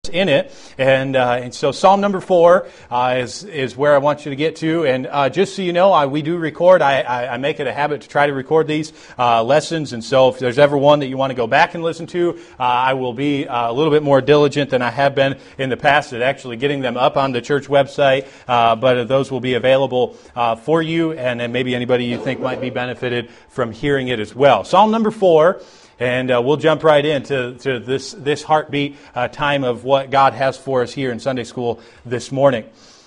that's in it. And so Psalm number 4 is where I want you to get to. And just so you know, we do record. I make it a habit to try to record these lessons. And so if there's ever one that you want to go back and listen to, I will be a little bit more diligent than I have been in the past at actually getting them up on the church website. But those will be available for you, and then maybe anybody you think might be benefited from hearing it as well. Psalm number 4, and we'll jump right into this heartbeat time of what God has for us here in Sunday school this morning.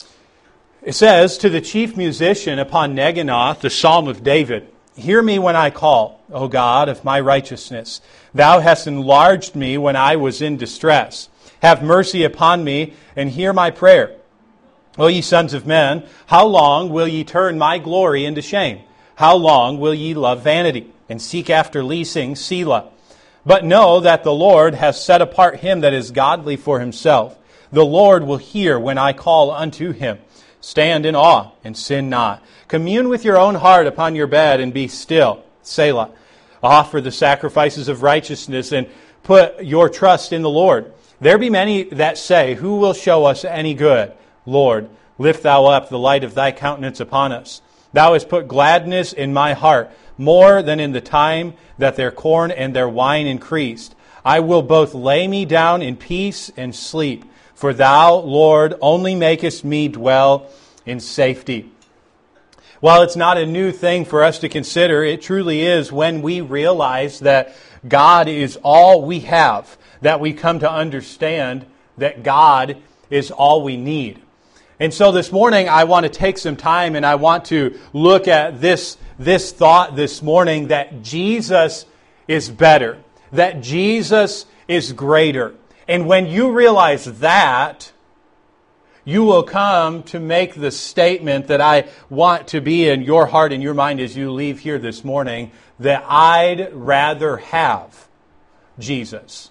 It says, "To the chief musician upon Neginoth, the Psalm of David, hear me when I call, O God of my righteousness. Thou hast enlarged me when I was in distress. Have mercy upon me and hear my prayer. O ye sons of men, how long will ye turn my glory into shame? How long will ye love vanity, and seek after leasing, Selah? But know that the Lord has set apart him that is godly for himself. The Lord will hear when I call unto him. Stand in awe and sin not. Commune with your own heart upon your bed and be still, Selah. Offer the sacrifices of righteousness and put your trust in the Lord. There be many that say, who will show us any good? Lord, lift thou up the light of thy countenance upon us. Thou hast put gladness in my heart, more than in the time that their corn and their wine increased. I will both lay me down in peace and sleep. For thou, Lord, only makest me dwell in safety." While it's not a new thing for us to consider, it truly is when we realize that God is all we have, that we come to understand that God is all we need. And so this morning, I want to take some time and I want to look at this thought this morning, that Jesus is better, that Jesus is greater. And when you realize that, you will come to make the statement that I want to be in your heart and your mind as you leave here this morning, that I'd rather have Jesus.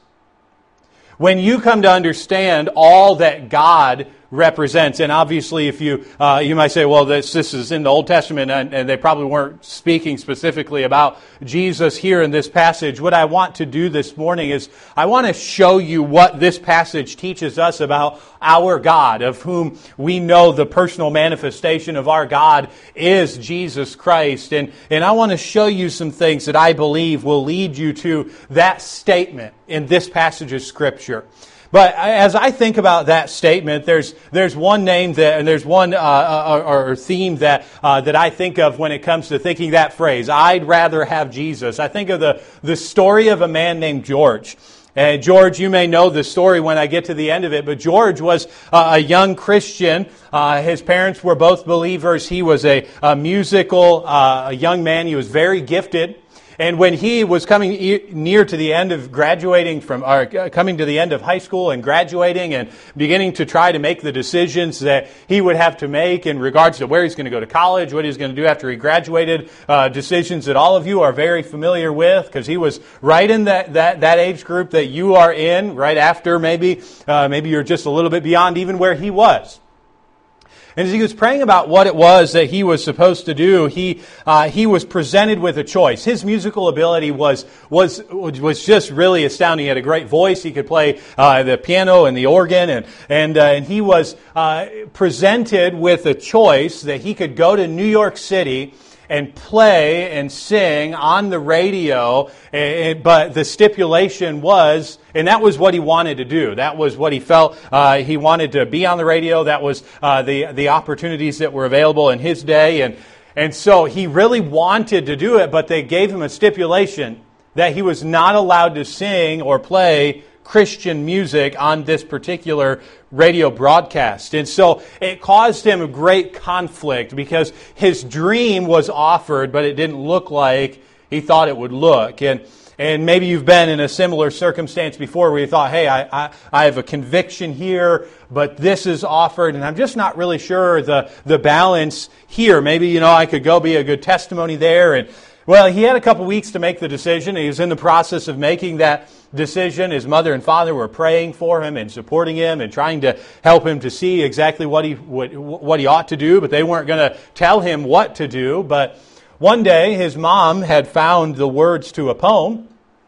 When you come to understand all that God represents, and obviously if you might say, well, this is in the Old Testament, and they probably weren't speaking specifically about Jesus here in this passage. What I want to do this morning is I want to show you what this passage teaches us about our God, of whom we know the personal manifestation of our God is Jesus Christ. And I want to show you some things that I believe will lead you to that statement in this passage of Scripture. But as I think about that statement, there's one name that, and there's one or theme that I think of when it comes to thinking that phrase. I'd rather have Jesus. I think of the story of a man named George. And George, you may know the story when I get to the end of it, but George was a young Christian. His parents were both believers. He was a musical young man. He was very gifted. And when he was coming near to the end of coming to the end of high school and graduating and beginning to try to make the decisions that he would have to make in regards to where he's going to go to college, what he's going to do after he graduated, decisions that all of you are very familiar with, because he was right in that age group that you are in, right after maybe you're just a little bit beyond even where he was. And as he was praying about what it was that he was supposed to do, he was presented with a choice. His musical ability was just really astounding. He had a great voice. He could play the piano and the organ, and he was presented with a choice that he could go to New York City and play and sing on the radio, but the stipulation was, and that was what he wanted to do. That was what he felt he wanted to be on the radio. That was the opportunities that were available in his day, and so he really wanted to do it, but they gave him a stipulation that he was not allowed to sing or play Christian music on this particular radio broadcast. And so it caused him a great conflict because his dream was offered, but it didn't look like he thought it would look. And maybe you've been in a similar circumstance before where you thought, hey, I have a conviction here, but this is offered, and I'm just not really sure the balance here. Maybe, I could go be a good testimony there. And well, he had a couple weeks to make the decision. He was in the process of making that decision. His mother and father were praying for him and supporting him and trying to help him to see exactly what he ought to do, but they weren't going to tell him what to do. But one day, his mom had found the words to a poem,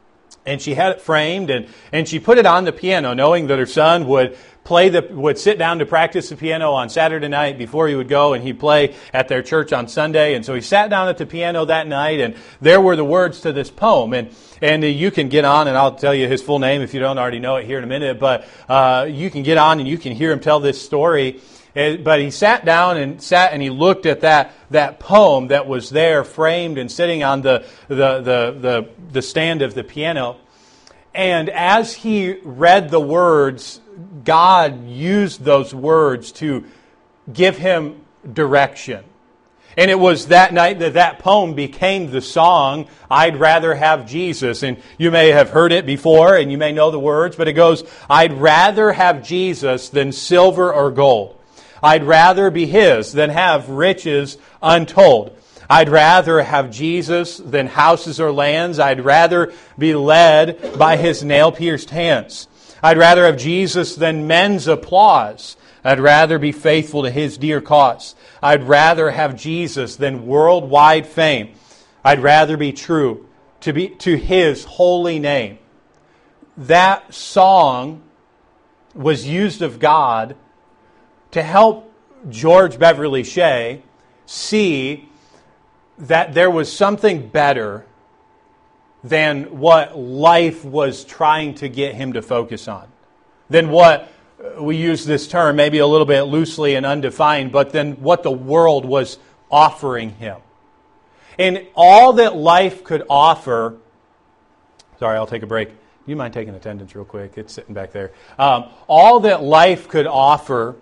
And she had it framed, and she put it on the piano, knowing that her son would sit down to practice the piano on Saturday night before he would go, and he'd play at their church on Sunday. And so he sat down at the piano that night, and there were the words to this poem. And you can get on, and I'll tell you his full name if you don't already know it here in a minute. But you can get on, and you can hear him tell this story. But he sat down and he looked at that poem that was there, framed and sitting on the stand of the piano. And as he read the words, God used those words to give him direction. And it was that night that poem became the song, I'd Rather Have Jesus. And you may have heard it before, and you may know the words, but it goes, I'd rather have Jesus than silver or gold. I'd rather be His than have riches untold. I'd rather have Jesus than houses or lands. I'd rather be led by His nail-pierced hands. I'd rather have Jesus than men's applause. I'd rather be faithful to His dear cause. I'd rather have Jesus than worldwide fame. I'd rather be true to His holy name. That song was used of God to help George Beverly Shea see that there was something better than what life was trying to get him to focus on. Than what, we use this term maybe a little bit loosely and undefined, but then what the world was offering him. And all that life could offer, sorry, I'll take a break. Do you mind taking attendance real quick? It's sitting back there. All that life could offer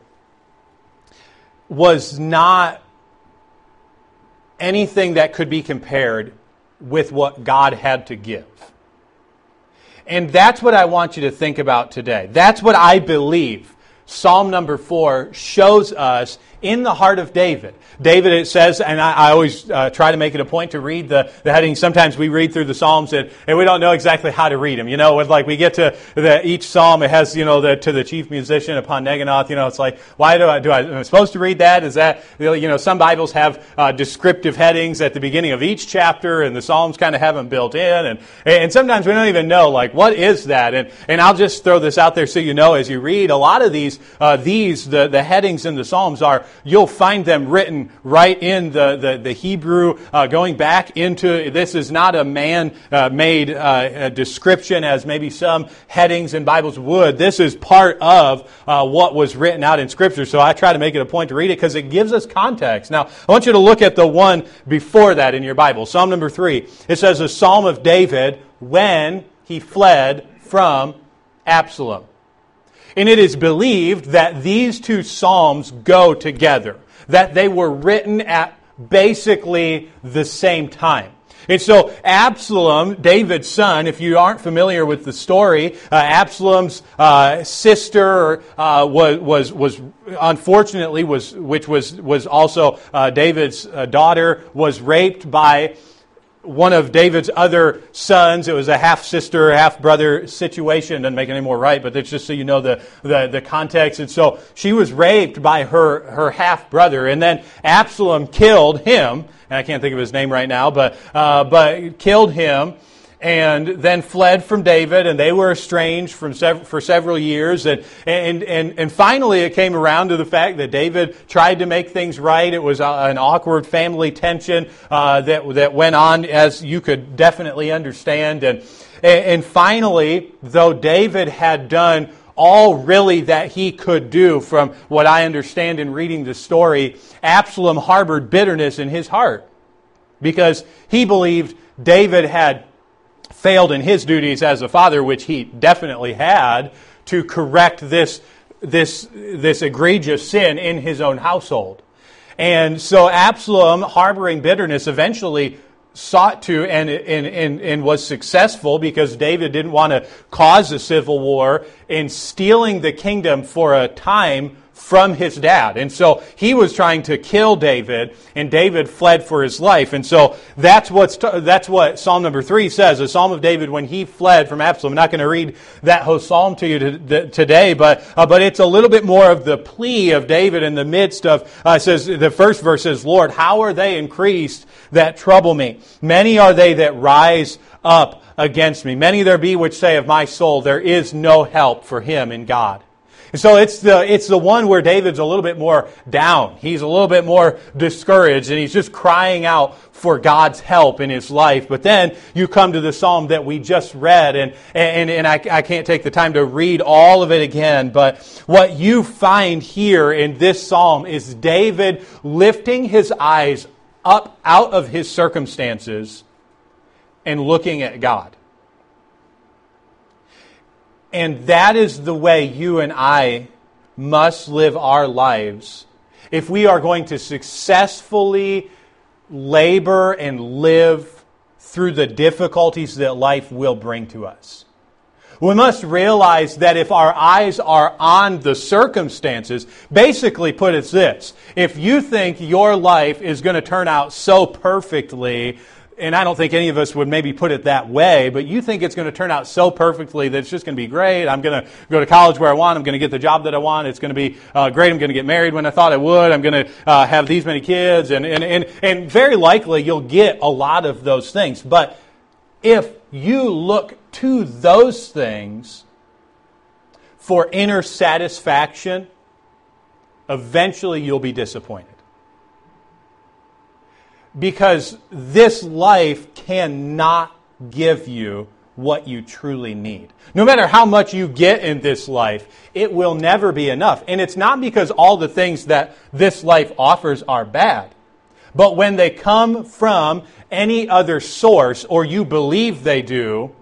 was not anything that could be compared with what God had to give. And that's what I want you to think about today. That's what I believe Psalm number 4 shows us in the heart of David. David, it says, and I always try to make it a point to read the headings. Sometimes we read through the Psalms and we don't know exactly how to read them. You know, it's like we get to each Psalm, it has, to the chief musician upon Neginoth. It's like, why am I supposed to read that? Is that, some Bibles have descriptive headings at the beginning of each chapter, and the Psalms kind of have them built in. And sometimes we don't even know, like, what is that? And I'll just throw this out there so you know, as you read, a lot of the headings in the Psalms you'll find them written right in the Hebrew, going back into, this is not a man-made description as maybe some headings in Bibles would. This is part of what was written out in Scripture. So I try to make it a point to read it because it gives us context. Now, I want you to look at the one before that in your Bible. Psalm number 3. It says, a psalm of David when he fled from Absalom. And it is believed that these two psalms go together, that they were written at basically the same time. And so Absalom, David's son, if you aren't familiar with the story, Absalom's sister was unfortunately which was also David's daughter, was raped by one of David's other sons. It was a half-sister, half-brother situation. Doesn't make it any more right, but it's just so you know the context. And so she was raped by her half-brother, and then Absalom killed him, and I can't think of his name right now, but killed him, and then fled from David, and they were estranged for several years, and finally it came around to the fact that David tried to make things right. It was an awkward family tension that went on, as you could definitely understand, and finally, though David had done all really that he could do, from what I understand in reading the story, Absalom harbored bitterness in his heart because he believed David had failed in his duties as a father, which he definitely had, to correct this egregious sin in his own household. And so Absalom, harboring bitterness, eventually sought to and was successful, because David didn't want to cause a civil war, in stealing the kingdom for a time from his dad. And so he was trying to kill David, and David fled for his life. And so that's what Psalm number 3 says, a psalm of David when he fled from Absalom. I'm not going to read that whole psalm to you today, but it's a little bit more of the plea of David in the midst of, says, the first verse says, Lord, how are they increased that trouble me? Many are they that rise up against me. Many there be which say of my soul, there is no help for him in God. And so it's the one where David's a little bit more down. He's a little bit more discouraged, and he's just crying out for God's help in his life. But then you come to the psalm that we just read, and I can't take the time to read all of it again, but what you find here in this psalm is David lifting his eyes up out of his circumstances and looking at God. And that is the way you and I must live our lives if we are going to successfully labor and live through the difficulties that life will bring to us. We must realize that if our eyes are on the circumstances, basically put it this, if you think your life is going to turn out so perfectly, and I don't think any of us would maybe put it that way, but you think it's going to turn out so perfectly that it's just going to be great. I'm going to go to college where I want. I'm going to get the job that I want. It's going to be great. I'm going to get married when I thought I would. I'm going to have these many kids. And very likely you'll get a lot of those things. But if you look to those things for inner satisfaction, eventually you'll be disappointed. Because this life cannot give you what you truly need. No matter how much you get in this life, it will never be enough. And it's not because all the things that this life offers are bad. But when they come from any other source, or you believe they do,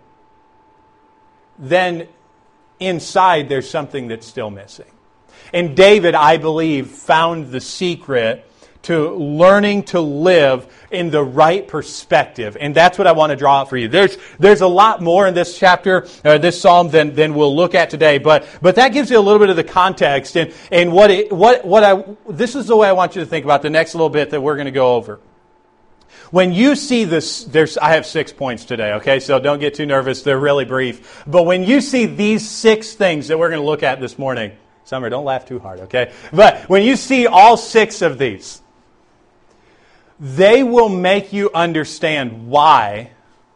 then inside there's something that's still missing. And David, I believe, found the secret to learning to live in the right perspective. And that's what I want to draw out for you. There's a lot more in this chapter, this psalm, than we'll look at today. But that gives you a little bit of the context. And this is the way I want you to think about the next little bit that we're going to go over. When you see this, I have 6 points today, okay? So don't get too nervous. They're really brief. But when you see these 6 things that we're going to look at this morning, Summer, don't laugh too hard, okay? But when you see all 6 of these, they will make you understand why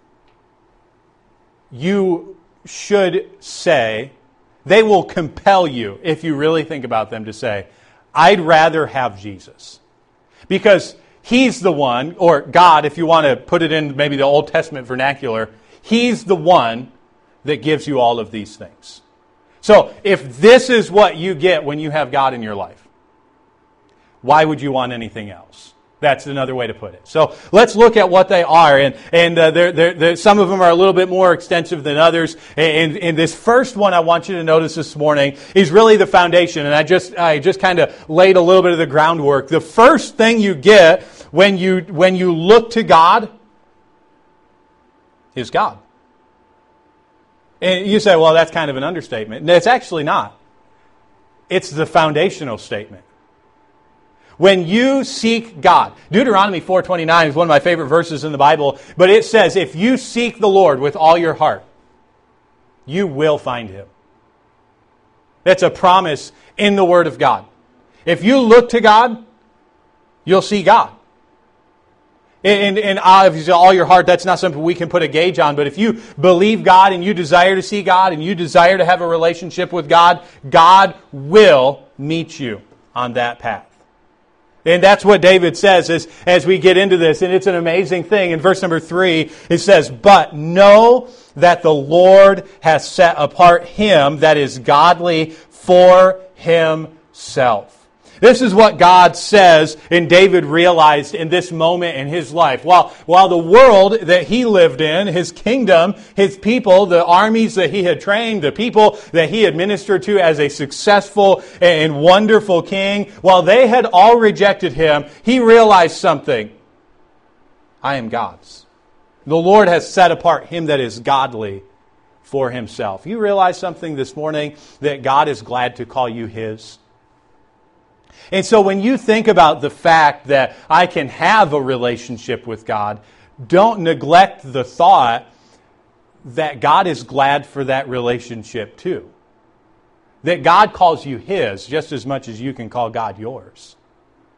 you should say, they will compel you, if you really think about them, to say, I'd rather have Jesus. Because He's the one, or God, if you want to put it in maybe the Old Testament vernacular, He's the one that gives you all of these things. So if this is what you get when you have God in your life, why would you want anything else? That's another way to put it. So let's look at what they are. And some of them are a little bit more extensive than others. And this first one I want you to notice this morning is really the foundation. And I just kind of laid a little bit of the groundwork. The first thing you get when you look to God is God. And you say, well, that's kind of an understatement. No, it's actually not. It's the foundational statement. When you seek God, Deuteronomy 4:29 is one of my favorite verses in the Bible, but it says, if you seek the Lord with all your heart, you will find Him. That's a promise in the Word of God. If you look to God, you'll see God. And obviously, all your heart, that's not something we can put a gauge on, but if you believe God and you desire to see God and you desire to have a relationship with God, God will meet you on that path. And that's what David says as we get into this. And it's an amazing thing. In verse number 3, it says, but know that the Lord has set apart him that is godly for himself. This is what God says, and David realized in this moment in his life. While the world that he lived in, his kingdom, his people, the armies that he had trained, the people that he had ministered to as a successful and wonderful king, while they had all rejected him, he realized something. I am God's. The Lord has set apart him that is godly for himself. You realize something this morning, that God is glad to call you his? And so when you think about the fact that I can have a relationship with God, don't neglect the thought that God is glad for that relationship too. That God calls you his just as much as you can call God yours.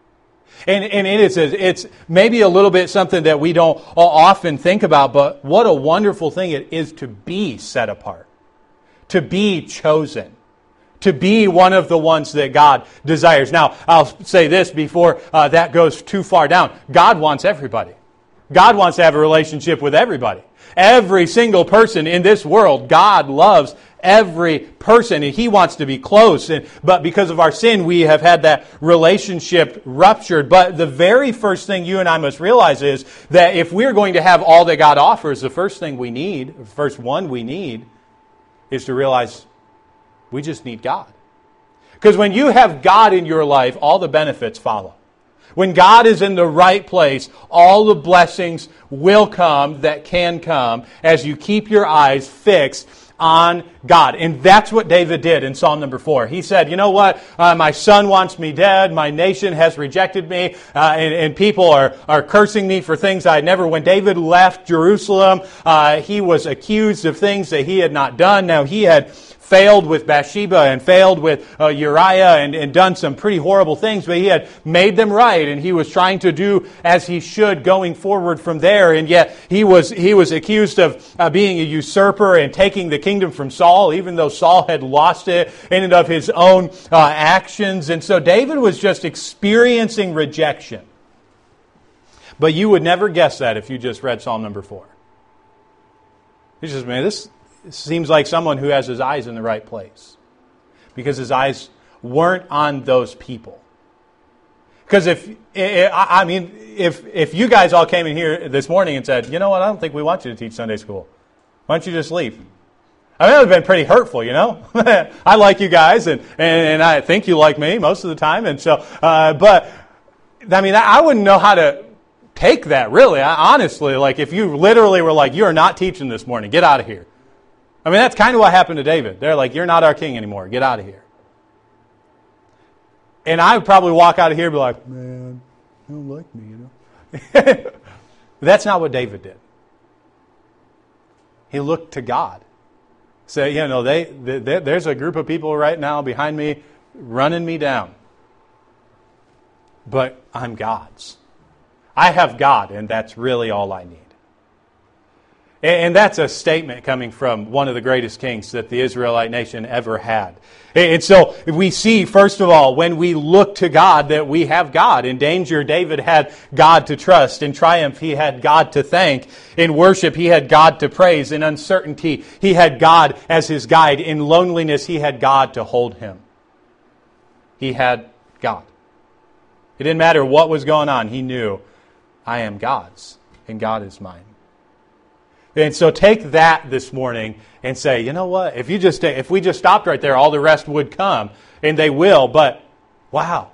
And it's maybe a little bit something that we don't often think about, but what a wonderful thing it is to be set apart, to be chosen, to be one of the ones that God desires. Now, I'll say this before that goes too far down. God wants everybody. God wants to have a relationship with everybody. Every single person in this world, God loves every person, and He wants to be close. But because of our sin, we have had that relationship ruptured. But the very first thing you and I must realize is that if we're going to have all that God offers, the first thing we need, the first one we need, is to realize we just need God. Because when you have God in your life, all the benefits follow. When God is in the right place, all the blessings will come that can come as you keep your eyes fixed on God. And that's what David did in Psalm number 4. He said, you know what? My son wants me dead. My nation has rejected me. And people are cursing me for things I never. When David left Jerusalem, he was accused of things that he had not done. Now, he had failed with Bathsheba and failed with Uriah and done some pretty horrible things, but he had made them right, and he was trying to do as he should going forward from there. And yet he was accused of being a usurper and taking the kingdom from Saul, even though Saul had lost it in and of his own actions. And so David was just experiencing rejection. But you would never guess that if you just read Psalm number 4. He says, man, this seems like someone who has his eyes in the right place, because his eyes weren't on those people. Because if you guys all came in here this morning and said, you know what, I don't think we want you to teach Sunday school. Why don't you just leave? I mean, that would have been pretty hurtful, you know. I like you guys, and I think you like me most of the time, and so. But I mean, I wouldn't know how to take that really. Honestly, like if you literally were like, you are not teaching this morning, get out of here. I mean, that's kind of what happened to David. They're like, you're not our king anymore. Get out of here. And I would probably walk out of here and be like, man, they don't like me, you know. That's not what David did. He looked to God. Say, you know, there's a group of people right now behind me running me down. But I'm God's. I have God, and that's really all I need. And that's a statement coming from one of the greatest kings that the Israelite nation ever had. And so we see, first of all, when we look to God, that we have God. In danger, David had God to trust. In triumph, he had God to thank. In worship, he had God to praise. In uncertainty, he had God as his guide. In loneliness, he had God to hold him. He had God. It didn't matter what was going on. He knew, I am God's, and God is mine. And so take that this morning and say, you know what? If we just stopped right there, all the rest would come, and they will. But wow,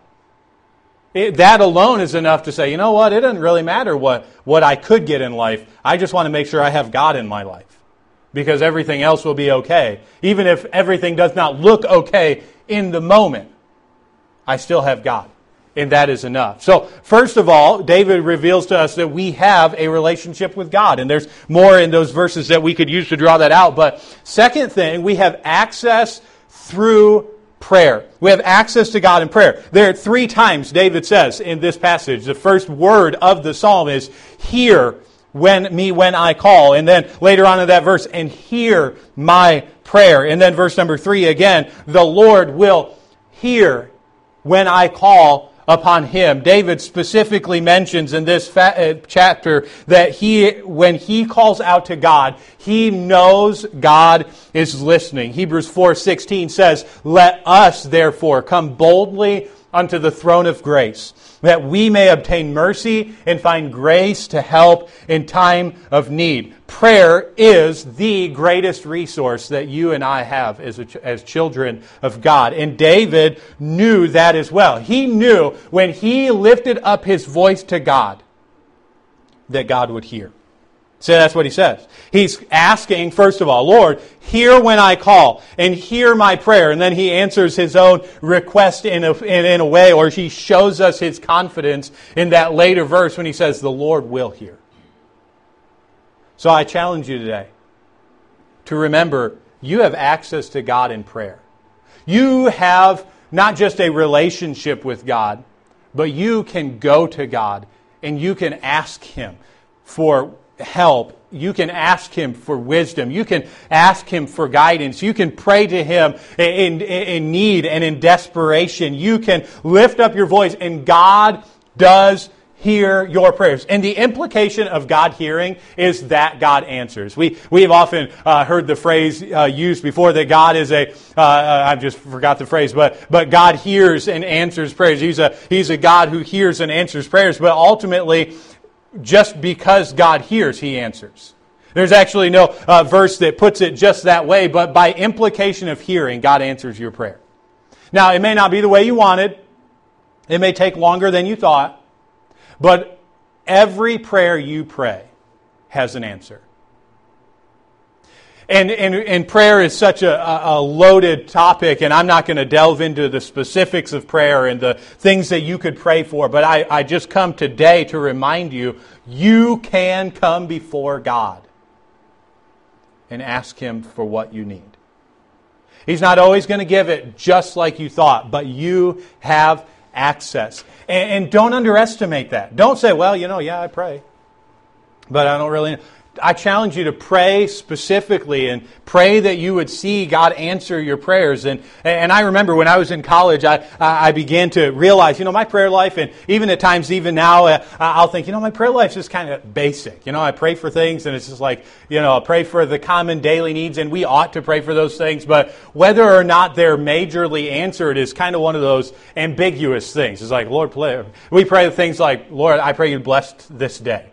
that alone is enough to say, you know what? It doesn't really matter what I could get in life. I just want to make sure I have God in my life, because everything else will be okay. Even if everything does not look okay in the moment, I still have God. And that is enough. So, first of all, David reveals to us that we have a relationship with God. And there's more in those verses that we could use to draw that out. But second thing, we have access through prayer. We have access to God in prayer. There are 3 times David says in this passage, the first word of the psalm is, hear when I call. And then later on in that verse, and hear my prayer. And then verse number 3 again, the Lord will hear when I call upon him. David specifically mentions in this chapter that when he calls out to God, he knows God is listening. Hebrews 4:16 says, let us therefore come boldly unto the throne of grace, that we may obtain mercy and find grace to help in time of need. Prayer is the greatest resource that you and I have as children of God. And David knew that as well. He knew when he lifted up his voice to God, that God would hear. So that's what he says. He's asking, first of all, Lord, hear when I call and hear my prayer. And then he answers his own request in a way, or he shows us his confidence in that later verse when he says, the Lord will hear. So I challenge you today to remember you have access to God in prayer. You have not just a relationship with God, But you can go to God and you can ask Him for help. You can ask Him for wisdom. You can ask Him for guidance. You can pray to Him in need and in desperation. You can lift up your voice, and God does hear your prayers. And the implication of God hearing is that God answers. We have often heard the phrase used before that God is I just forgot the phrase, but God hears and answers prayers. He's a God who hears and answers prayers, but ultimately, just because God hears, He answers. There's actually no verse that puts it just that way, but by implication of hearing, God answers your prayer. Now, it may not be the way you wanted. It may take longer than you thought. But every prayer you pray has an answer. And prayer is such a loaded topic, and I'm not going to delve into the specifics of prayer and the things that you could pray for, but I just come today to remind you, you can come before God and ask Him for what you need. He's not always going to give it just like you thought, but you have access. And don't underestimate that. Don't say, well, I pray, but I don't really know. I challenge you to pray specifically and pray that you would see God answer your prayers. And I remember when I was in college, I began to realize, my prayer life, and even at times, even now, I'll think, my prayer life is just kind of basic. I pray for things, and it's just like, I pray for the common daily needs, and we ought to pray for those things. But whether or not they're majorly answered is kind of one of those ambiguous things. It's like, Lord, we pray things like, Lord, I pray you bless this day.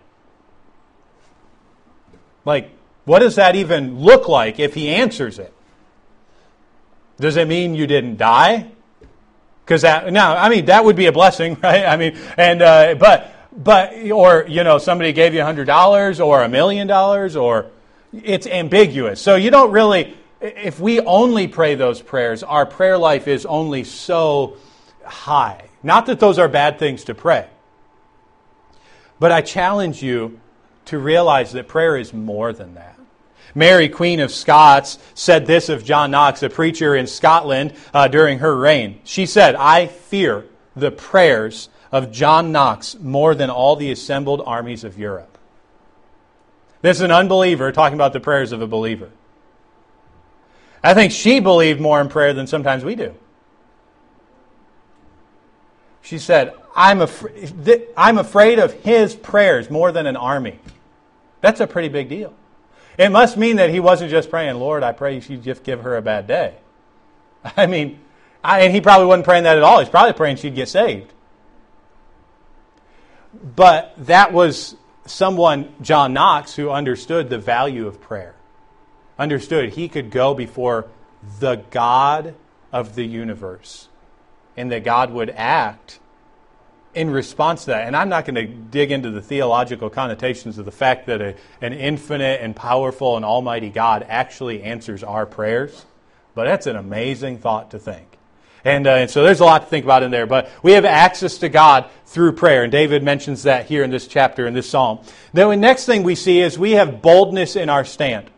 Like, what does that even look like if He answers it? Does it mean you didn't die? Because that would be a blessing, right? Or somebody gave you $100 or $1 million, or it's ambiguous. So you don't really. If we only pray those prayers, our prayer life is only so high. Not that those are bad things to pray, but I challenge you to realize that prayer is more than that. Mary, Queen of Scots, said this of John Knox, a preacher in Scotland during her reign. She said, "I fear the prayers of John Knox more than all the assembled armies of Europe." This is an unbeliever talking about the prayers of a believer. I think she believed more in prayer than sometimes we do. She said, I'm afraid of his prayers more than an army. That's a pretty big deal. It must mean that he wasn't just praying, Lord, I pray you just give her a bad day. And he probably wasn't praying that at all. He's probably praying she'd get saved. But that was someone, John Knox, who understood the value of prayer. Understood he could go before the God of the universe, and that God would act in response to that. And I'm not going to dig into the theological connotations of the fact that an infinite and powerful and almighty God actually answers our prayers, but that's an amazing thought to think. And so there's a lot to think about in there, but we have access to God through prayer, and David mentions that here in this chapter, in this psalm. Then the next thing we see is we have boldness in our stand.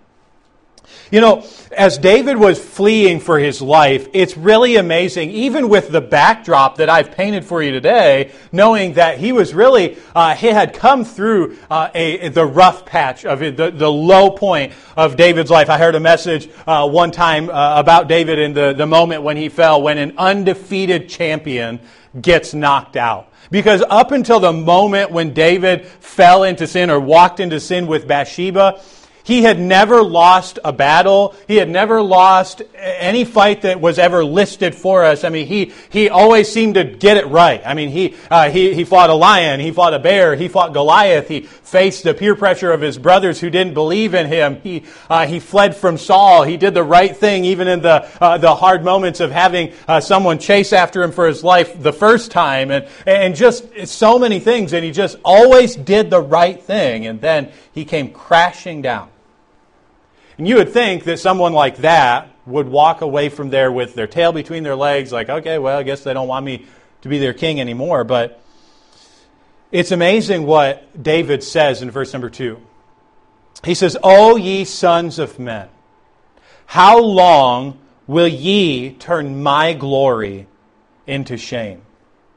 As David was fleeing for his life, it's really amazing, even with the backdrop that I've painted for you today, knowing that he was really, he had come through the rough patch of it, the low point of David's life. I heard a message one time about David in the moment when he fell, when an undefeated champion gets knocked out. Because up until the moment when David fell into sin or walked into sin with Bathsheba, he had never lost a battle. He had never lost any fight that was ever listed for us. He always seemed to get it right. He fought a lion. He fought a bear. He fought Goliath. He faced the peer pressure of his brothers who didn't believe in him. He fled from Saul. He did the right thing even in the hard moments of having someone chase after him for his life the first time. And just so many things. And he just always did the right thing. And then he came crashing down. And you would think that someone like that would walk away from there with their tail between their legs, like, okay, well, I guess they don't want me to be their king anymore. But it's amazing what David says in verse number 2. He says, "O ye sons of men, how long will ye turn my glory into shame?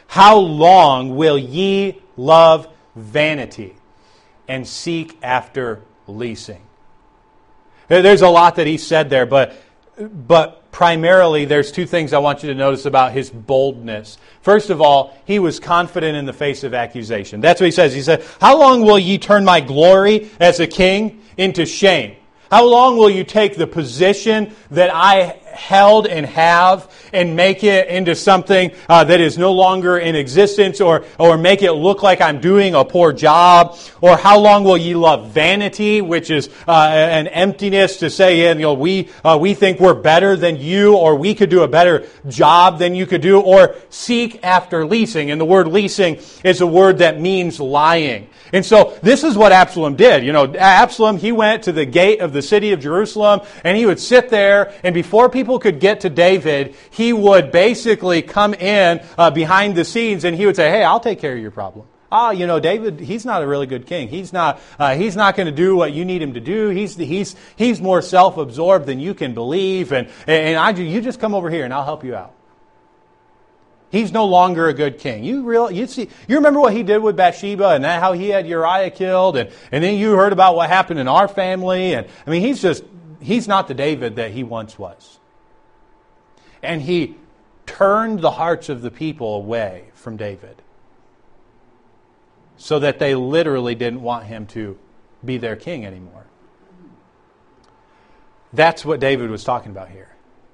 How long will ye love vanity and seek after leasing? There's a lot that he said there, but primarily there's two things I want you to notice about his boldness. First of all, he was confident in the face of accusation. That's what he says. He said, how long will ye turn my glory as a king into shame? How long will you take the position that I held and have and make it into something that is no longer in existence, or make it look like I'm doing a poor job? Or how long will ye love vanity, which is an emptiness to say, we think we're better than you, or we could do a better job than you could do, or seek after leasing. And the word leasing is a word that means lying. And so this is what Absalom did. Absalom, he went to the gate of the city of Jerusalem, and he would sit there, and before people could get to David, he would basically come in behind the scenes, and he would say, hey, I'll take care of your problem. David, he's not a really good king. He's not going to do what you need him to do. He's more self-absorbed than you can believe, and you just come over here, and I'll help you out. He's no longer a good king. You remember what he did with Bathsheba and how he had Uriah killed, and then you heard about what happened in our family. And he's not the David that he once was. And he turned the hearts of the people away from David so that they literally didn't want him to be their king anymore. That's what David was talking about here.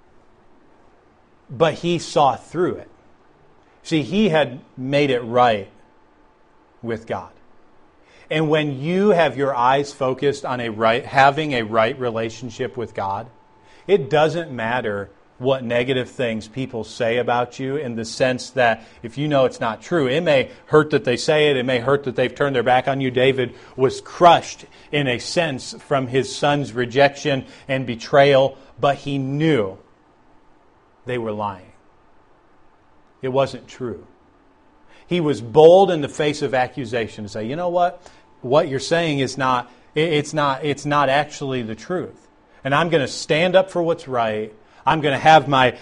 But he saw through it. See, he had made it right with God. And when you have your eyes focused on having a right relationship with God, it doesn't matter what negative things people say about you, in the sense that if you know it's not true, it may hurt that they say it, it may hurt that they've turned their back on you. David was crushed in a sense from his son's rejection and betrayal, but he knew they were lying. It wasn't true. He was bold in the face of accusation to say, you know what? What you're saying is not actually the truth. And I'm going to stand up for what's right. I'm going to have my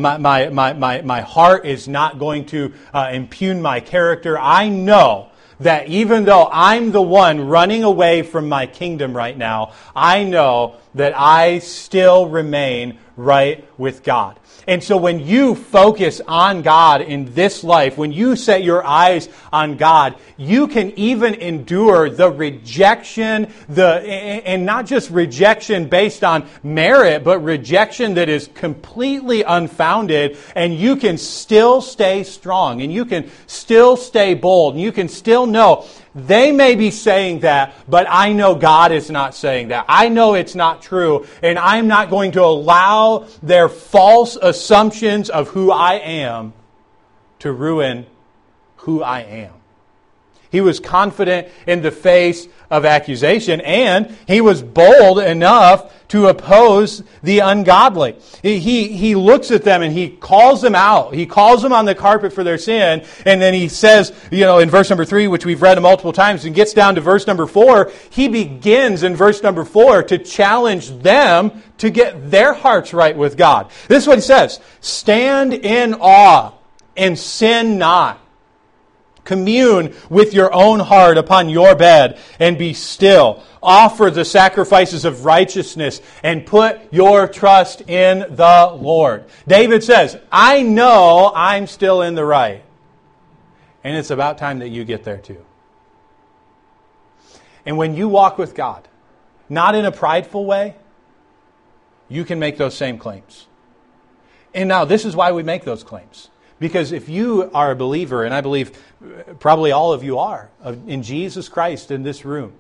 heart is not going to impugn my character. I know that even though I'm the one running away from my kingdom right now, I know that I still remain right with God. And so when you focus on God in this life, when you set your eyes on God, you can even endure the rejection, and not just rejection based on merit, but rejection that is completely unfounded, and you can still stay strong, and you can still stay bold, and you can still know they may be saying that, but I know God is not saying that. I know it's not true, and I'm not going to allow their false assumptions of who I am to ruin who I am. He was confident in the face of accusation, and he was bold enough to oppose the ungodly. He looks at them and he calls them out. He calls them on the carpet for their sin, and then he says, in verse number 3, which we've read multiple times, and gets down to verse number 4, he begins in verse number 4 to challenge them to get their hearts right with God. This is what he says: stand in awe and sin not. Commune with your own heart upon your bed and be still. Offer the sacrifices of righteousness and put your trust in the Lord. David says, I know I'm still in the right. And it's about time that you get there too. And when you walk with God, not in a prideful way, you can make those same claims. And now this is why we make those claims. Because if you are a believer, and I believe probably all of you are, in Jesus Christ in this room,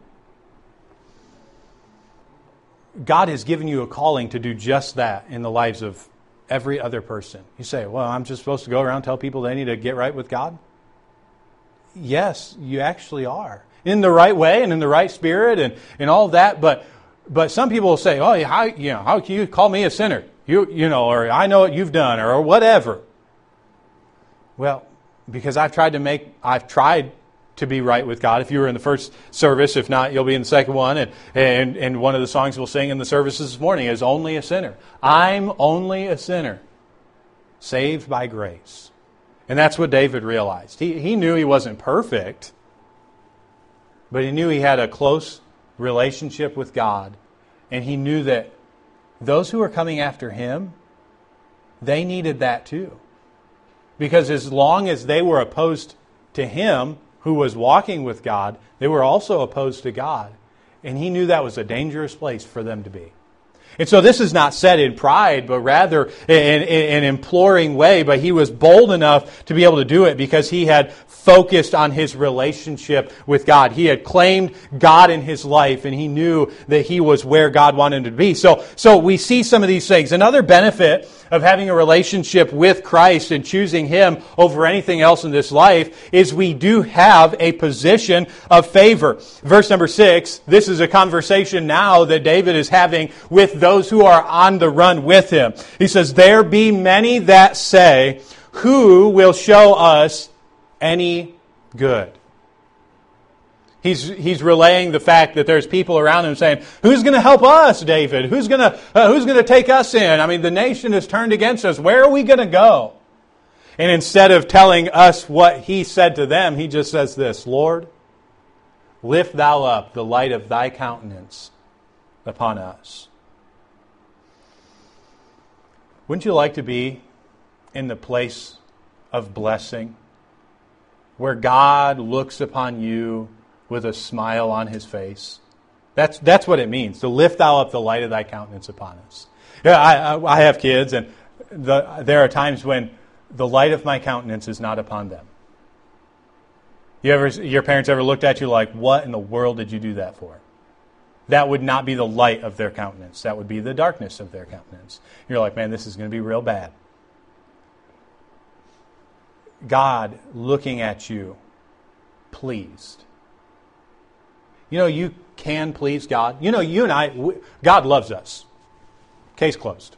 God has given you a calling to do just that in the lives of every other person. You say, well, I'm just supposed to go around and tell people they need to get right with God? Yes, you actually are. In the right way and in the right spirit and all of that. But some people will say, oh, how can you call me a sinner? Or I know what you've done, or whatever. Well, because I've tried to be right with God. If you were in the first service, if not, you'll be in the second one. And one of the songs we'll sing in the services this morning is Only a Sinner. I'm only a sinner, saved by grace. And that's what David realized. He knew he wasn't perfect, but he knew he had a close relationship with God. And he knew that those who were coming after him, they needed that too. Because as long as they were opposed to him, who was walking with God, they were also opposed to God. And he knew that was a dangerous place for them to be. And so this is not said in pride, but rather in an imploring way. But he was bold enough to be able to do it because he had focused on his relationship with God. He had claimed God in his life, and he knew that he was where God wanted him to be. So we see some of these things. Another benefit of having a relationship with Christ and choosing Him over anything else in this life is we do have a position of favor. Verse number 6, this is a conversation now that David is having with those who are on the run with him. He says, "There be many that say, who will show us any good?" He's relaying the fact that there's people around him saying, "Who's going to help us, David? Who's going to take us in? I mean, the nation is turned against us. Where are we going to go?" And instead of telling us what he said to them, he just says this, "Lord, lift thou up the light of thy countenance upon us." Wouldn't you like to be in the place of blessing, where God looks upon you with a smile on His face? That's what it means, to lift thou up the light of thy countenance upon us. Yeah, I have kids, and there are times when the light of my countenance is not upon them. Your parents ever looked at you like, "What in the world did you do that for?" That would not be the light of their countenance. That would be the darkness of their countenance. You're like, "Man, this is going to be real bad." God looking at you, pleased. You know, you can please God. You know, you and I, God loves us. Case closed.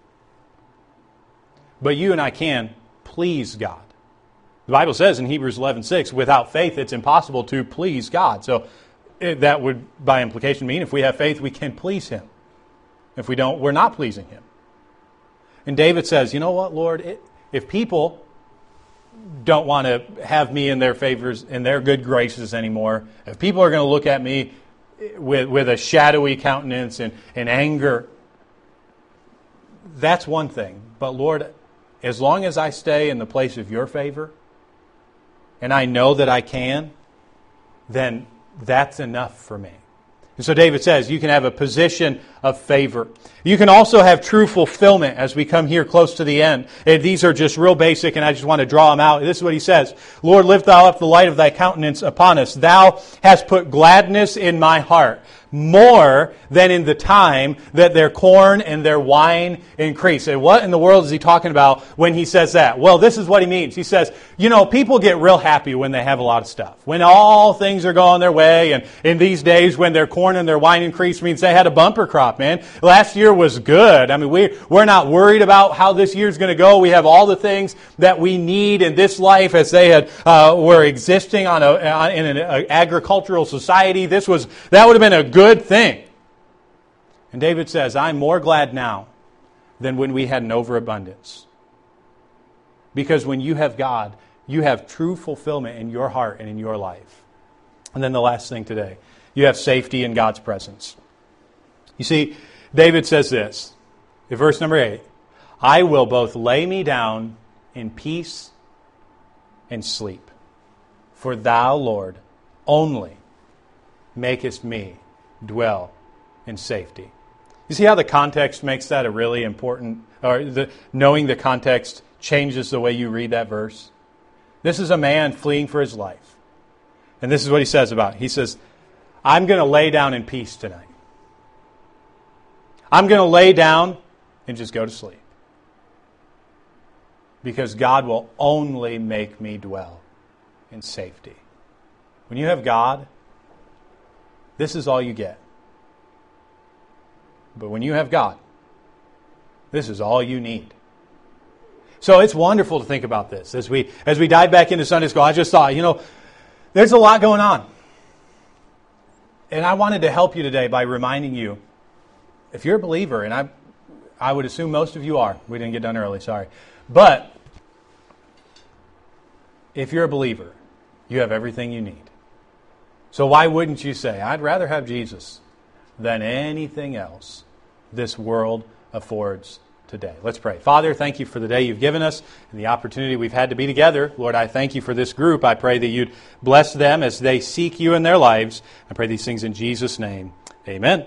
But you and I can please God. The Bible says in Hebrews 11:6, without faith it's impossible to please God. So that would, by implication, mean if we have faith, we can please Him. If we don't, we're not pleasing Him. And David says, "You know what, Lord? If people don't want to have me in their favors, in their good graces anymore, if people are going to look at me with a shadowy countenance and anger, that's one thing. But Lord, as long as I stay in the place of your favor, and I know that I can, then that's enough for me." And so David says, you can have a position of favor. You can also have true fulfillment as we come here close to the end. And these are just real basic, and I just want to draw them out. This is what he says. "Lord, lift thou up the light of thy countenance upon us. Thou hast put gladness in my heart, more than in the time that their corn and their wine increase." And what in the world is he talking about when he says that? Well, this is what he means. He says, you know, people get real happy when they have a lot of stuff. When all things are going their way, and in these days when their corn and their wine increase means they had a bumper crop, man. Last year was good. I mean, we're not worried about how this year's going to go. We have all the things that we need in this life as they were existing in an agricultural society. That would have been a good thing. And David says, "I'm more glad now than when we had an overabundance." Because when you have God, you have true fulfillment in your heart and in your life. And then the last thing today, you have safety in God's presence. You see, David says this in verse number 8, "I will both lay me down in peace and sleep. For thou, Lord, only makest me dwell in safety." You see how the context makes that a really important, knowing the context changes the way you read that verse? This is a man fleeing for his life. And this is what he says about it. He says, "I'm going to lay down in peace tonight. I'm going to lay down and just go to sleep. Because God will only make me dwell in safety." When you have God, this is all you get. But when you have God, this is all you need. So it's wonderful to think about this. As we dive back into Sunday school, I just thought, there's a lot going on. And I wanted to help you today by reminding you, if you're a believer, and I would assume most of you are. We didn't get done early, sorry. But if you're a believer, you have everything you need. So why wouldn't you say, I'd rather have Jesus than anything else this world affords today? Let's pray. Father, thank you for the day you've given us and the opportunity we've had to be together. Lord, I thank you for this group. I pray that you'd bless them as they seek you in their lives. I pray these things in Jesus' name. Amen.